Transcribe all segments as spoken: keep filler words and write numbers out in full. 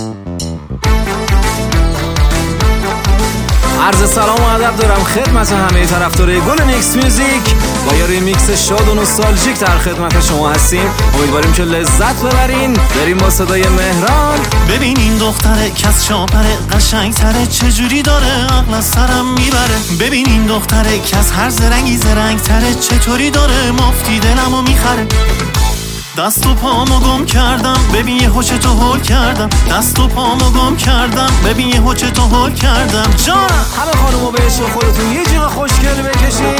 عرض سلام و ادب دارم خدمت همه طرفدارای گل میکس میوزیک و یا ریمیکس شاد و نوستالژیک در خدمت شما هستیم. امیدواریم که لذت ببرین. بریم با صدای مهران. ببین این دختره کس شاپره قشنگ تره چجوری داره عقل از سرم میبره. ببین این دختره کس هر زرنگی زرنگ تره چطوری داره مفتی دلمو میخره. دست و پامو گم کردم ببین یه هوچه تو هول کردم. دست و پامو گم کردم ببین یه هوچه تو هول کردم. جانم همه خانومو به عشق خودتون یه جیغ خوشگل بکشین.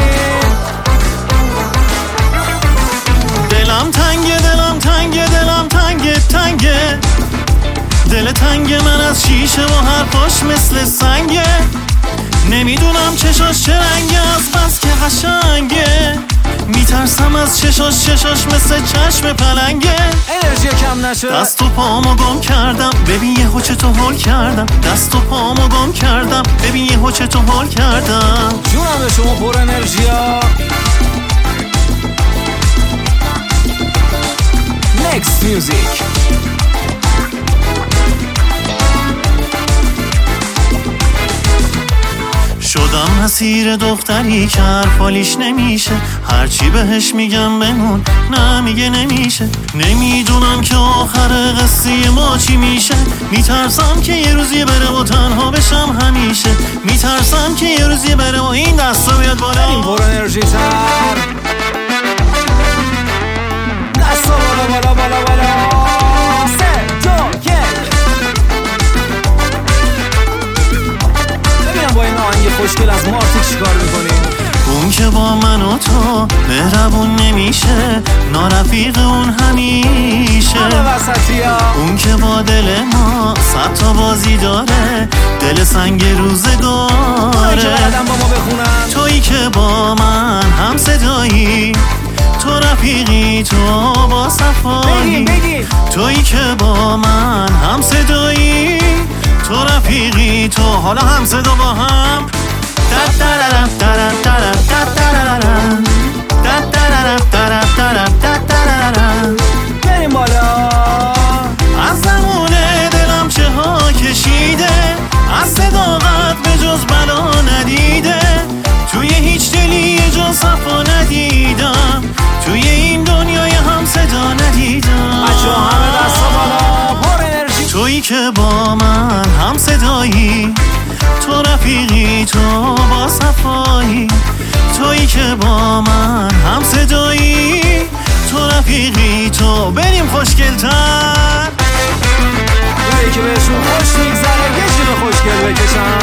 دلم تنگه دلم تنگه دلم تنگه تنگه. دل تنگ من از شیشه و حرفاش مثل سنگه. نمیدونم چشاش چه رنگه از بس که قشنگه. میترسم از چشاش چشاش مثل چشم پلنگه. انرژی کم نشه. دست و پامو گم کردم ببین یه هوچه تو هول کردم. دست و پامو گم کردم ببین یه هوچه تو هول کردم. جونم به شما پر انرژیا. میکس میوزیک. شدم اسیر دختری که حرفالیش نمیشه. هرچی بهش میگم بمون نه میگه نمیشه. نمیدونم که آخر قصه ما چی میشه. میترسم که یه روزی بره و تنها بشم همیشه. میترسم که یه روزی بره و این دستا بیاد بالا. این پر انرژی تر. دستا بالا بالا بالا بالا. سه دو یک. ببینم با این آهنگ خوشگل از مارتی چیکار میکنیم. اون که با من و تو مهربون نمیشه. نارفیق اون همیشه. همه وسطی ها. اون که با دل ما صد تا بازی داره. دل سنگ روزگاره. که بعدم با ما بخونن. تویی که با من هم صدایی. تو رفیقی تو با صفایی. تویی که با من هم صدایی. تو رفیقی تو حالا هم صدا با هم. بریم بالا. از زمونه دلم چه ها کشیده. از صداقت به جز بلا ندیده. توی هیچ دلی یه جا صفا ندیدم. توی این دنیای هم صدا ندیدم. بچه ها همه دستا بالا پر انرژی. تویی که با من هم صدایی. تو رفیقی تو با صفایی. تویی که با من هم صدایی. تو رفیقی تو بریم خوشگل‌تر. اونایی که بهشون خوش میگذره یه جیغ خوشگل بکشن.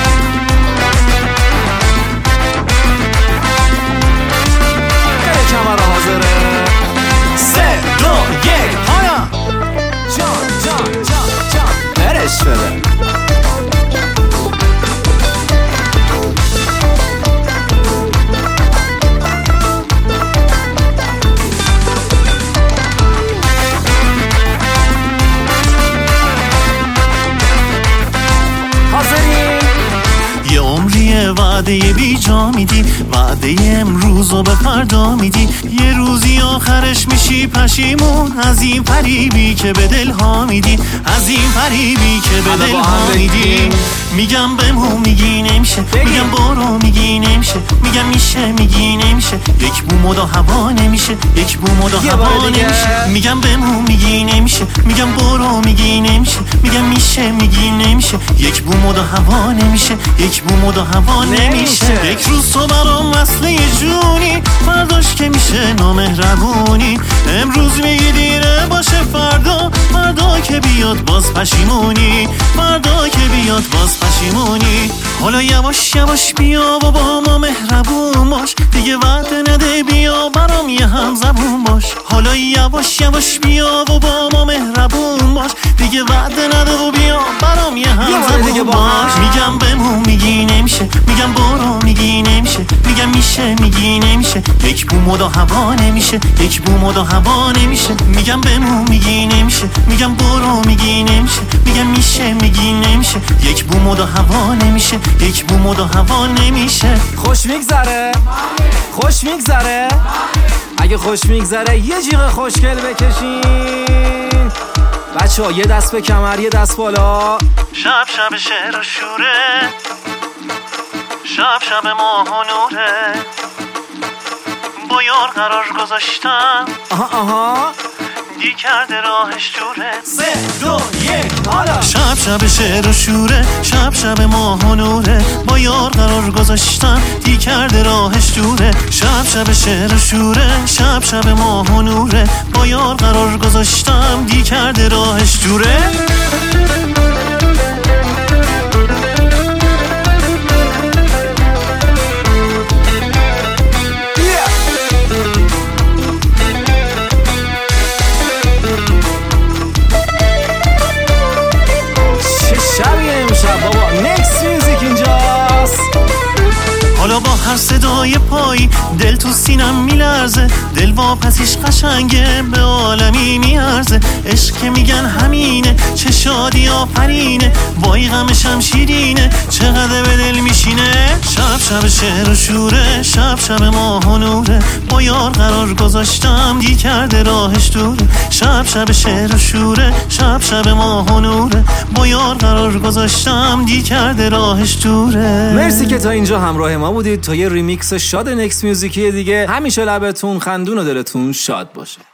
بره کمر حاضره. سه دو یک هایا. جان جان جان جان برش بده. یه عمریه وعده بی جا میدی. وعده امروزو به فردا میدی. یه روزی آخرش میشی پشیمون. از این فریبی که به دل ها میدی. از این فریبی که به دل ها میدی. میگم بمون میگی نمیشه. میگم برو میگی نمیشه. میگم میشه میگی نمیشه. یک بوم و هوا نمیشه. یک بوم و هوا نمیشه. میگم بمون میگی نمیشه. میگم برو میگی نمیشه. میگم میشه میگی نمیشه. یک بوم و هوا نمیشه. یک بوم و هوا نمیشه. یک روز تو برام وصله جونی. فرداش که میشه نامهربونی. امروز میگی دیره باشه فردا. فردا که بیاد باز پشیمونی. فردا که بیاد باز پشیمونی. حالا یواش یواش بیا و با ما مهربون باش. دیگه وعده نده بیا برام یه هم زبون باش. حالا یواش یواش بیا و با ما مهربون باش. دیگه وعده نده و بیا برام یه هم زبون باش. میگم بمون میگی نمیشه. میگم برو میگی نمیشه. میگم میشه میگی نمیشه. یک بوم و هوا نمیشه. یک بوم و هوا نمیشه. میگم بمون میگی نمیشه. میگم برو میگی نمیشه. میگم میشه میگی نمیشه. یک بوم و هوا نمیشه. یک بوم و هوا نمیشه. خوش میگذره. خوش میگذره. اگه خوش میگذره یه جیغ خوشگل بکشین. بچه بچه ها یه دست به کمر یه دست بالا. شب شب شعر و شوره، شب شب ماه و نوره، با یار قرار گذاشتم آها آها دی کرده راهش دوره. سه دو یک حالا. شب شب شعر و شوره، شب شب ماه و نوره، با یار قرار گذاشتم دی کرده راهش دوره. شب شب شعر و شوره، شب شب ماه و نوره، با یار قرار گذاشتم دی کرده راهش دوره. حالا با هر صدای پایی دل تو سینم میلرزه، دل واپسیش قشنگه به عالمی میارزه. عشق که میگن همینه، چه شادی آفرینه، وای غمشم شیرینه، چقدر به دل میشینه. شب شب شعر و شوره، شب شب ماه و نوره، با یار قرار گذاشتم دی کرده راهش دوره. شب شب شعر و شوره، شب شب ماه و نوره، با یار قرار گذاشتم دی کرده راهش دوره. مرسی که تا اینجا همراه ما بودید تا یه ریمیکس شاد نکس میوزیکی دیگه. همیشه لبتون خندون و دلتون شاد باشه.